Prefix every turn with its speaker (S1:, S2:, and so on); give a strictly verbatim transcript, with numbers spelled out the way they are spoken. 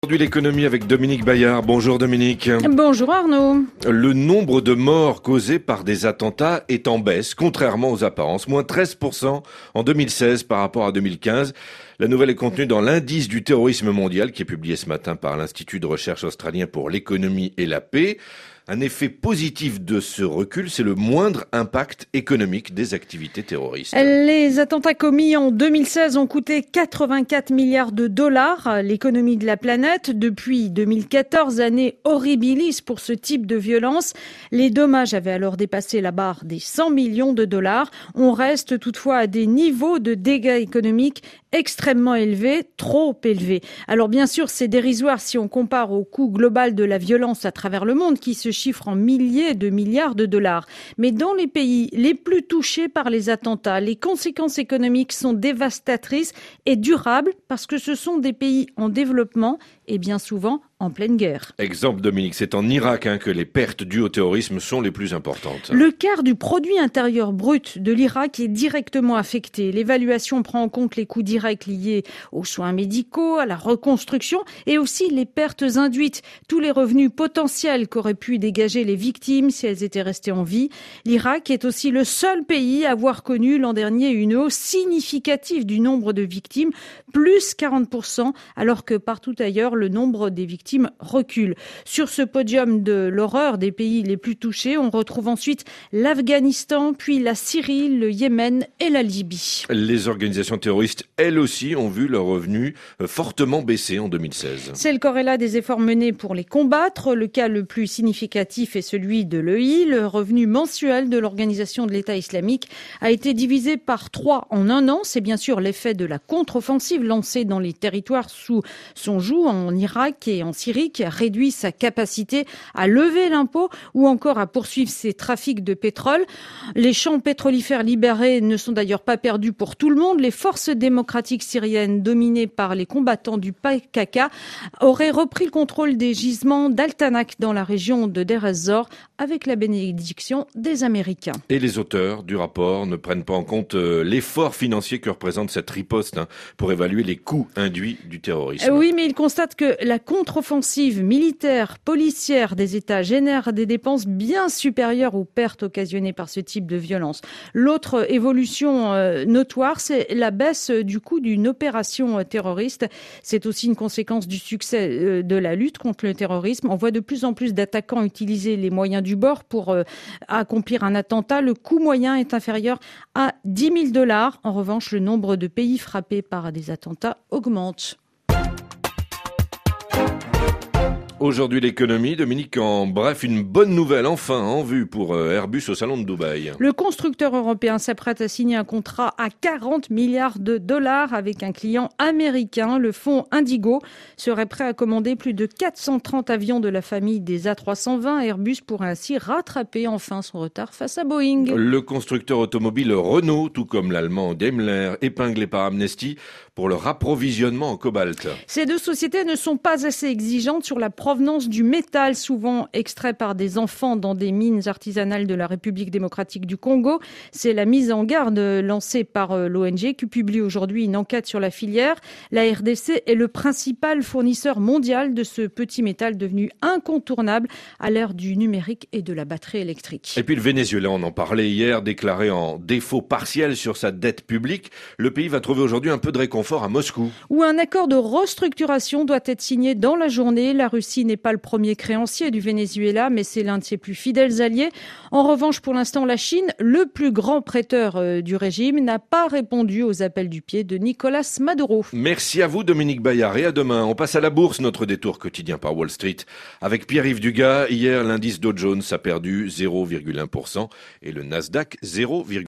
S1: Aujourd'hui l'économie avec Dominique Bayard. Bonjour Dominique.
S2: Bonjour Arnaud.
S1: Le nombre de morts causés par des attentats est en baisse, contrairement aux apparences. Moins treize pour cent en deux mille seize par rapport à deux mille quinze. La nouvelle est contenue dans l'indice du terrorisme mondial qui est publié ce matin par l'Institut de recherche australien pour l'économie et la paix. Un effet positif de ce recul, c'est le moindre impact économique des activités terroristes.
S2: Les attentats commis en deux mille seize ont coûté quatre-vingt-quatre milliards de dollars à l'économie de la planète. Depuis deux mille quatorze, année horribilis pour ce type de violence. Les dommages avaient alors dépassé la barre des cent millions de dollars. On reste toutefois à des niveaux de dégâts économiques extrêmement élevés, trop élevés. Alors bien sûr, c'est dérisoire si on compare au coût global de la violence à travers le monde qui se chiffre en milliers de milliards de dollars. Mais dans les pays les plus touchés par les attentats, les conséquences économiques sont dévastatrices et durables parce que ce sont des pays en développement et bien souvent en pleine guerre.
S1: Exemple Dominique, c'est en Irak hein, que les pertes dues au terrorisme sont les plus importantes.
S2: Le quart du produit intérieur brut de l'Irak est directement affecté. L'évaluation prend en compte les coûts directs liés aux soins médicaux, à la reconstruction et aussi les pertes induites, tous les revenus potentiels qu'auraient pu dégager les victimes si elles étaient restées en vie. L'Irak est aussi le seul pays à avoir connu l'an dernier une hausse significative du nombre de victimes, plus quarante pour cent, alors que partout ailleurs, le nombre des victimes recule. Sur ce podium de l'horreur des pays les plus touchés, on retrouve ensuite l'Afghanistan, puis la Syrie, le Yémen et la Libye.
S1: Les organisations terroristes, elles aussi, ont vu leurs revenus fortement baisser en deux mille seize.
S2: C'est le corrélat des efforts menés pour les combattre. Le cas le plus significatif est celui de l'E I. Le revenu mensuel de l'organisation de l'État islamique a été divisé par trois en un an. C'est bien sûr l'effet de la contre-offensive lancée dans les territoires sous son joug en Irak et en Syrie qui a réduit sa capacité à lever l'impôt ou encore à poursuivre ses trafics de pétrole. Les champs pétrolifères libérés ne sont d'ailleurs pas perdus pour tout le monde. Les forces démocratiques syriennes dominées par les combattants du P K K auraient repris le contrôle des gisements d'Al-Tanak dans la région de Deir ez-Zor avec la bénédiction des Américains.
S1: Et les auteurs du rapport ne prennent pas en compte l'effort financier que représente cette riposte hein, pour évaluer les coûts induits du terrorisme.
S2: Oui, mais ils constatent que la contre-offensive militaire, policière des États génère des dépenses bien supérieures aux pertes occasionnées par ce type de violence. L'autre évolution euh, notoire, c'est la baisse du coût d'une opération terroriste. C'est aussi une conséquence du succès euh, de la lutte contre le terrorisme. On voit de plus en plus d'attaquants utiliser les moyens du bord pour euh, accomplir un attentat. Le coût moyen est inférieur à dix mille dollars. En revanche, le nombre de pays frappés par des attentats augmente.
S1: Aujourd'hui l'économie, Dominique, en bref, une bonne nouvelle enfin en vue pour Airbus au salon de Dubaï.
S2: Le constructeur européen s'apprête à signer un contrat à quarante milliards de dollars avec un client américain. Le fonds Indigo serait prêt à commander plus de quatre cent trente avions de la famille des A trois cent vingt. Airbus pourrait ainsi rattraper enfin son retard face à Boeing.
S1: Le constructeur automobile Renault, tout comme l'allemand Daimler, épinglé par Amnesty pour leur approvisionnement en cobalt.
S2: Ces deux sociétés ne sont pas assez exigeantes sur la provenance du métal, souvent extrait par des enfants dans des mines artisanales de la République démocratique du Congo. C'est la mise en garde lancée par l'O N G qui publie aujourd'hui une enquête sur la filière. La R D C est le principal fournisseur mondial de ce petit métal devenu incontournable à l'ère du numérique et de la batterie électrique.
S1: Et puis le Venezuela, on en parlait hier, déclaré en défaut partiel sur sa dette publique. Le pays va trouver aujourd'hui un peu de réconfort à Moscou.
S2: Où un accord de restructuration doit être signé dans la journée. La Russie n'est pas le premier créancier du Venezuela, mais c'est l'un de ses plus fidèles alliés. En revanche, pour l'instant, la Chine, le plus grand prêteur du régime, n'a pas répondu aux appels du pied de Nicolas Maduro.
S1: Merci à vous, Dominique Bayard, et à demain. On passe à la bourse, notre détour quotidien par Wall Street. Avec Pierre-Yves Dugas, hier, l'indice Dow Jones a perdu zéro virgule un pour cent et le Nasdaq zéro virgule un pour cent.